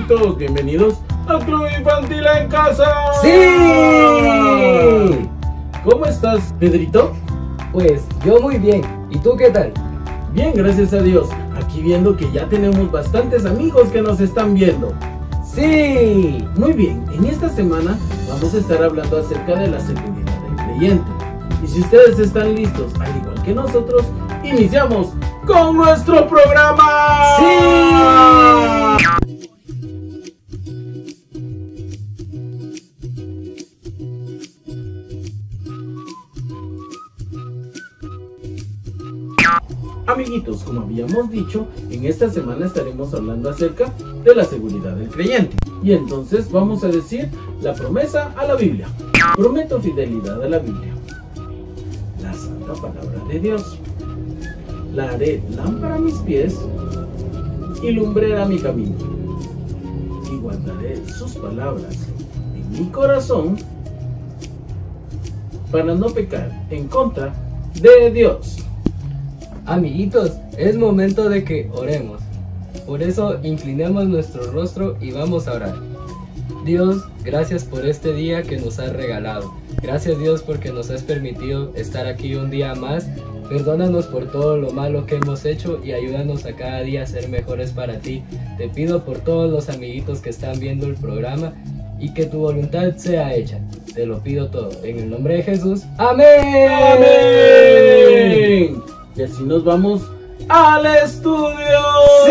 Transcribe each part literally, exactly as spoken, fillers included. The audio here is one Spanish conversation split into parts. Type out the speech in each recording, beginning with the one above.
amiguitos, bienvenidos al Club Infantil en Casa. ¡Sí! ¿Cómo estás, Pedrito? Pues yo muy bien, ¿y tú qué tal? Bien, gracias a Dios. Aquí viendo que ya tenemos bastantes amigos que nos están viendo. ¡Sí! Muy bien, en esta semana vamos a estar hablando acerca de la seguridad del creyente. Y si ustedes están listos, al igual que nosotros, iniciamos con nuestro programa. ¡Sí! Amiguitos, como habíamos dicho, en esta semana estaremos hablando acerca de la seguridad del creyente. Y entonces vamos a decir la promesa a la Biblia. Prometo fidelidad a la Biblia, la santa palabra de Dios. La haré lámpara a mis pies y lumbrera mi camino. Y guardaré sus palabras en mi corazón para no pecar en contra de Dios. Amiguitos, es momento de que oremos. Por eso inclinemos nuestro rostro y vamos a orar. Dios, gracias por este día que nos has regalado. Gracias Dios porque nos has permitido estar aquí un día más. Perdónanos por todo lo malo que hemos hecho y ayúdanos a cada día a ser mejores para ti. Te pido por todos los amiguitos que están viendo el programa y que tu voluntad sea hecha. Te lo pido todo en el nombre de Jesús. ¡Amén! ¡Amén! Y así nos vamos al estudio.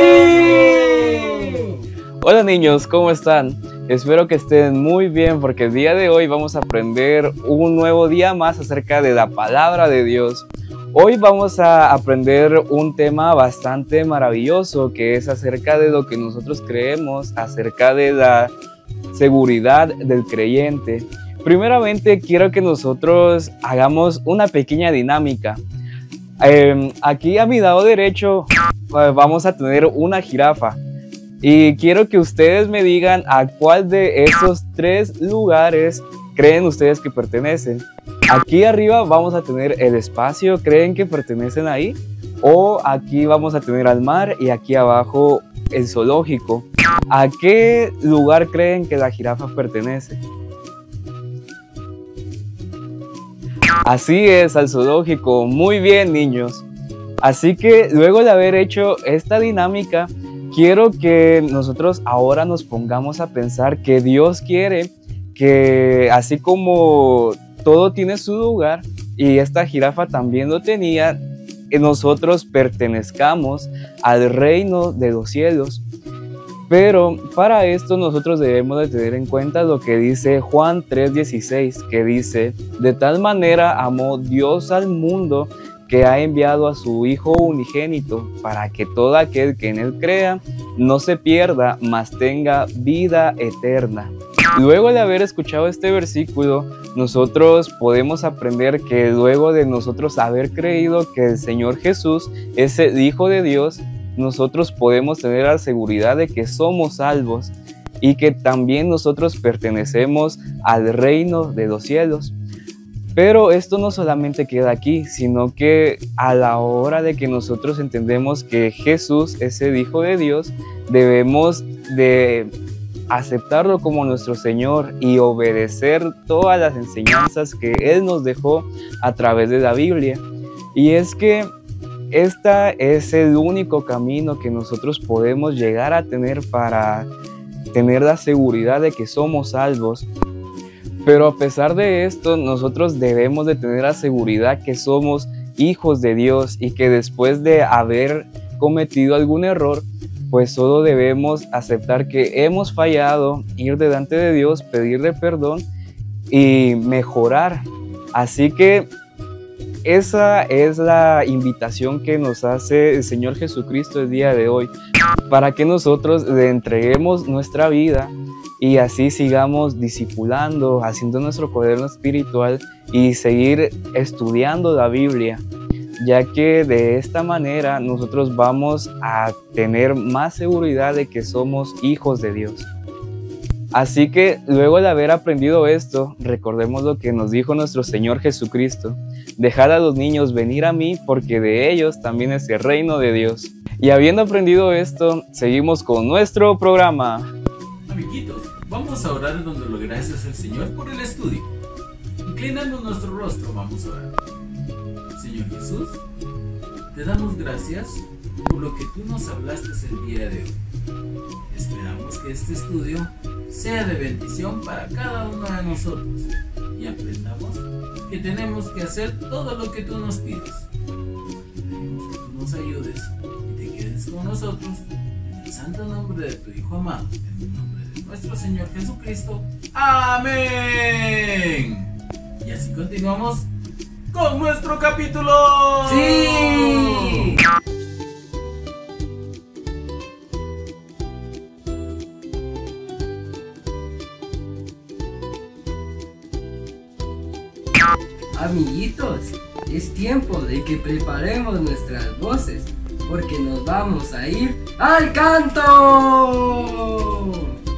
¡Sí! Hola niños, ¿cómo están? Espero que estén muy bien porque el día de hoy vamos a aprender un nuevo día más acerca de la palabra de Dios. Hoy vamos a aprender un tema bastante maravilloso que es acerca de lo que nosotros creemos, acerca de la seguridad del creyente. Primeramente quiero que nosotros hagamos una pequeña dinámica. Eh, aquí a mi lado derecho eh, vamos a tener una jirafa y quiero que ustedes me digan a cuál de esos tres lugares creen ustedes que pertenecen. Aquí arriba vamos a tener el espacio, ¿creen que pertenecen ahí? O aquí vamos a tener al mar y aquí abajo el zoológico. ¿A qué lugar creen que la jirafa pertenece? Así es, al zoológico. Muy bien, niños. Así que luego de haber hecho esta dinámica, quiero que nosotros ahora nos pongamos a pensar que Dios quiere que, así como todo tiene su lugar y esta jirafa también lo tenía, nosotros pertenezcamos al reino de los cielos. Pero para esto nosotros debemos de tener en cuenta lo que dice Juan tres dieciséis, que dice: de tal manera amó Dios al mundo que ha enviado a su Hijo unigénito, para que todo aquel que en él crea no se pierda, mas tenga vida eterna. Luego de haber escuchado este versículo, nosotros podemos aprender que luego de nosotros haber creído que el Señor Jesús es el Hijo de Dios, nosotros podemos tener la seguridad de que somos salvos y que también nosotros pertenecemos al reino de los cielos. Pero esto no solamente queda aquí, sino que a la hora de que nosotros entendemos que Jesús es el Hijo de Dios, debemos de aceptarlo como nuestro Señor y obedecer todas las enseñanzas que Él nos dejó a través de la Biblia. Y es que este es el único camino que nosotros podemos llegar a tener para tener la seguridad de que somos salvos. Pero a pesar de esto, nosotros debemos de tener la seguridad que somos hijos de Dios y que después de haber cometido algún error, pues solo debemos aceptar que hemos fallado, ir delante de Dios, pedirle perdón y mejorar. Así que esa es la invitación que nos hace el Señor Jesucristo el día de hoy, para que nosotros le entreguemos nuestra vida y así sigamos discipulando, haciendo nuestro cuaderno espiritual y seguir estudiando la Biblia, ya que de esta manera nosotros vamos a tener más seguridad de que somos hijos de Dios. Así que luego de haber aprendido esto, recordemos lo que nos dijo nuestro Señor Jesucristo: dejad a los niños venir a mí, porque de ellos también es el reino de Dios. Y habiendo aprendido esto, seguimos con nuestro programa. Vamos a orar dándole gracias al Señor por el estudio. Inclinando nuestro rostro, vamos a orar. Señor Jesús, te damos gracias por lo que tú nos hablaste el día de hoy. Esperamos que este estudio sea de bendición para cada uno de nosotros y aprendamos que tenemos que hacer todo lo que tú nos pides. Pedimos que tú nos ayudes y te quedes con nosotros en el santo nombre de tu Hijo amado, en el nombre de nuestro Señor Jesucristo. ¡Amén! Y así continuamos con nuestro capítulo. ¡Sí! Amiguitos, es tiempo de que preparemos nuestras voces, porque nos vamos a ir al canto.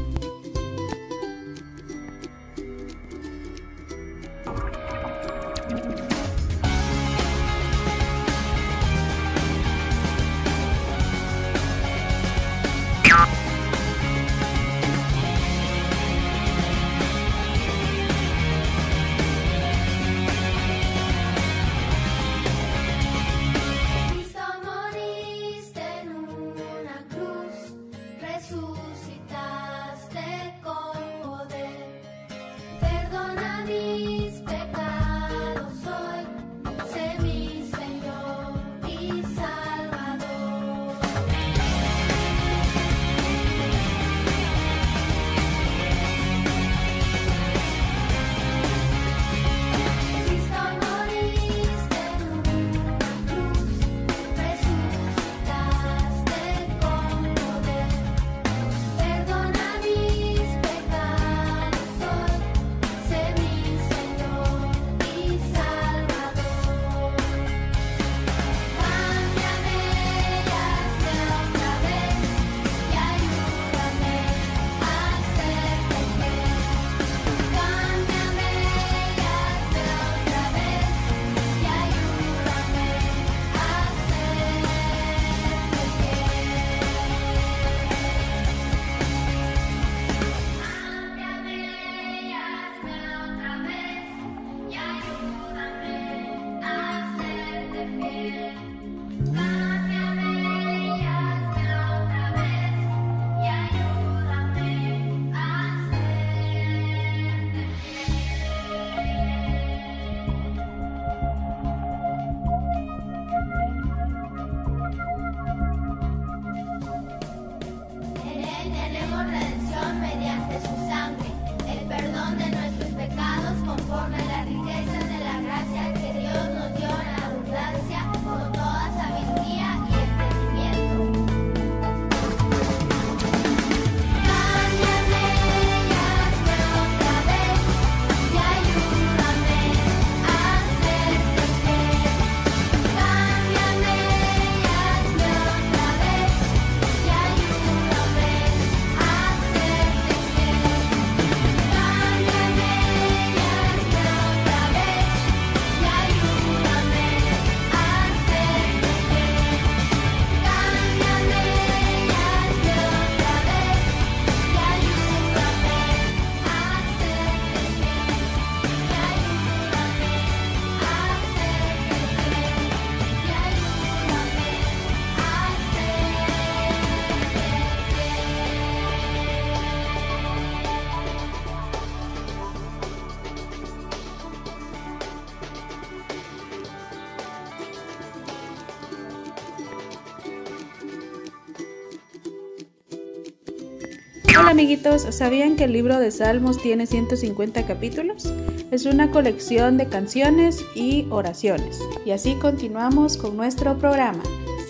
Hola amiguitos, ¿sabían que el libro de Salmos tiene ciento cincuenta capítulos? Es una colección de canciones y oraciones. Y así continuamos con nuestro programa.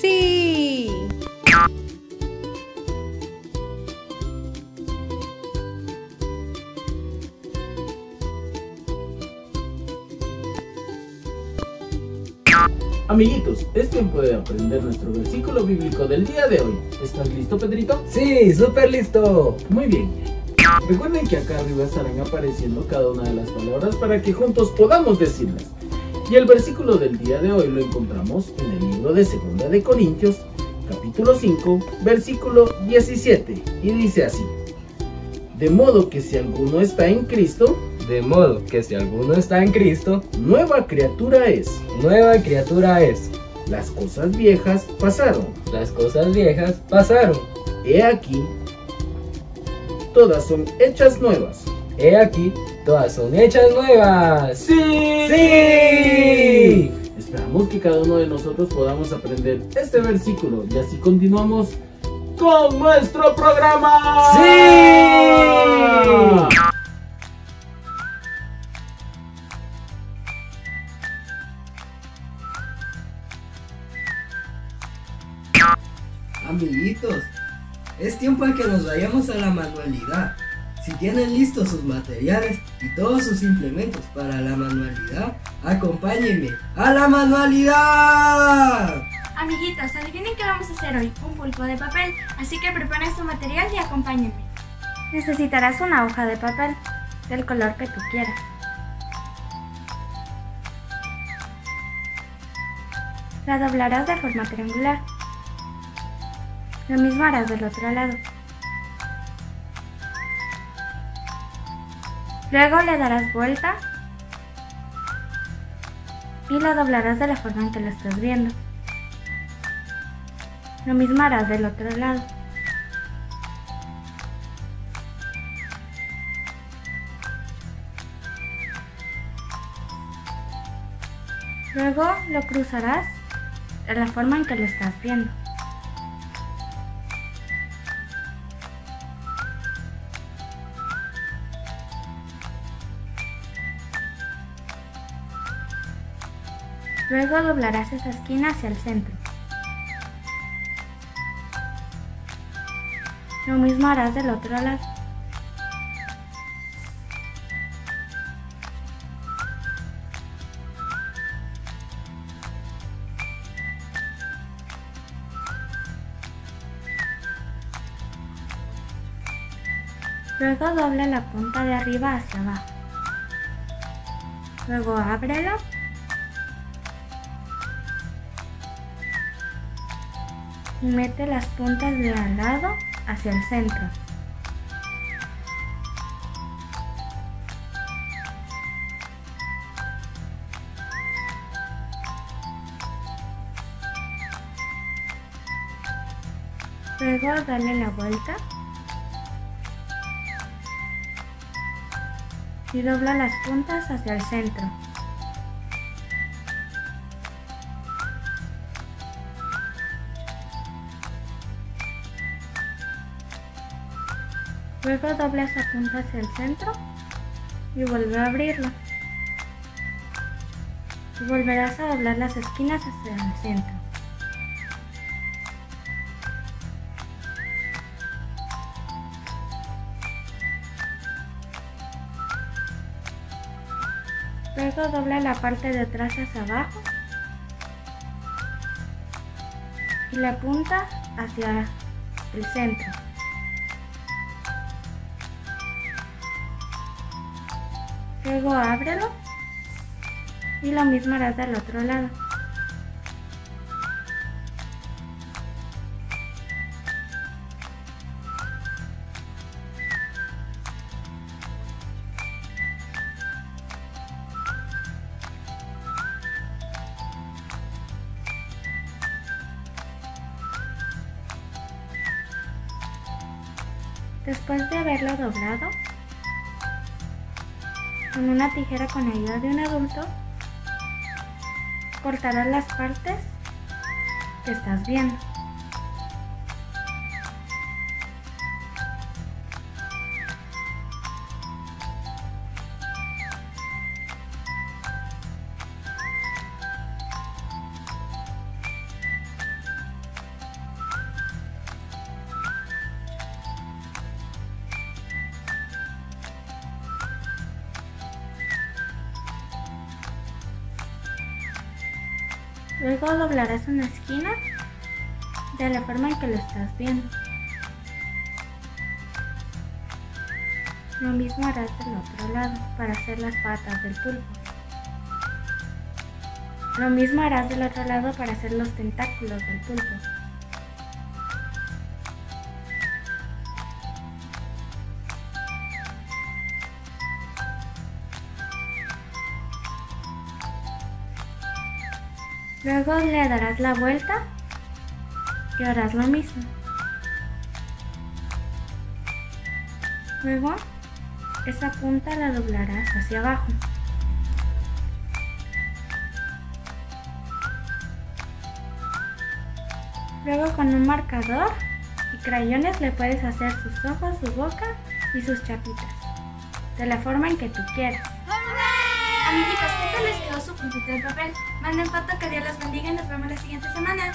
¡Sí! Amiguitos, es tiempo de aprender nuestro versículo bíblico del día de hoy. ¿Estás listo, Pedrito? Sí, súper listo. Muy bien. Recuerden que acá arriba estarán apareciendo cada una de las palabras para que juntos podamos decirlas. Y el versículo del día de hoy lo encontramos en el libro de Segunda de Corintios, capítulo cinco, versículo diecisiete, y dice así: De modo que si alguno está en Cristo, De modo que si alguno está en Cristo, nueva criatura es. nueva criatura es. Las cosas viejas pasaron. Las cosas viejas pasaron. He aquí, todas son hechas nuevas. He aquí, todas son hechas nuevas. ¡Sí! ¡Sí! Esperamos que cada uno de nosotros podamos aprender este versículo y así continuamos con nuestro programa. ¡Sí! Amiguitos, es tiempo de que nos vayamos a la manualidad. Si tienen listos sus materiales y todos sus implementos para la manualidad, acompáñenme a la manualidad. Amiguitos, adivinen qué vamos a hacer hoy, un pulpo de papel, así que preparen su material y acompáñenme. Necesitarás una hoja de papel, del color que tú quieras. La doblarás de forma triangular. Lo mismo harás del otro lado. Luego le darás vuelta y lo doblarás de la forma en que lo estás viendo. Lo mismo harás del otro lado. Luego lo cruzarás de la forma en que lo estás viendo. Luego doblarás esa esquina hacia el centro. Lo mismo harás del otro lado. Luego dobla la punta de arriba hacia abajo. Luego ábrelo. Y mete las puntas de al lado hacia el centro. Luego dale la vuelta y dobla las puntas hacia el centro. Luego dobla esa punta hacia el centro y vuelve a abrirlo. Y volverás a doblar las esquinas hacia el centro. Luego dobla la parte de atrás hacia abajo y la punta hacia el centro. Luego ábrelo y lo mismo harás del otro lado. Después de haberlo doblado, con una tijera con ayuda de un adulto, cortarás las partes que estás viendo. Luego doblarás una esquina de la forma en que lo estás viendo. Lo mismo harás del otro lado para hacer las patas del pulpo. Lo mismo harás del otro lado para hacer los tentáculos del pulpo. Luego le darás la vuelta y harás lo mismo. Luego, esa punta la doblarás hacia abajo. Luego con un marcador y crayones le puedes hacer sus ojos, su boca y sus chapitas, de la forma en que tú quieras. Amiguitos, ¿qué tal les quedó su puntito de papel? Manden foto, que Dios los bendiga y nos vemos la siguiente semana.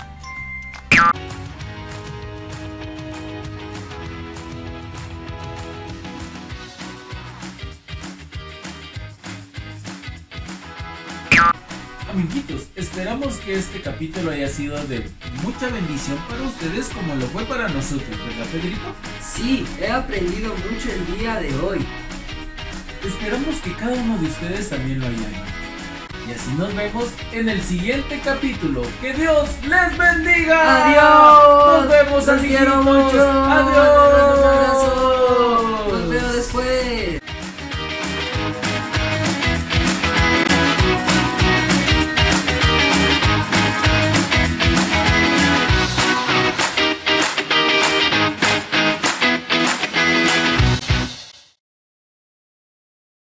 Amiguitos, esperamos que este capítulo haya sido de mucha bendición para ustedes como lo fue para nosotros, ¿verdad, Pedrito? Sí, he aprendido mucho el día de hoy. Esperamos que cada uno de ustedes también lo haya hecho. Y así nos vemos en el siguiente capítulo. ¡Que Dios les bendiga! ¡Adiós! ¡Nos vemos, ¡Los quiero amiguitos! mucho! ¡Adiós! ¡Un abrazo! ¡Nos vemos después!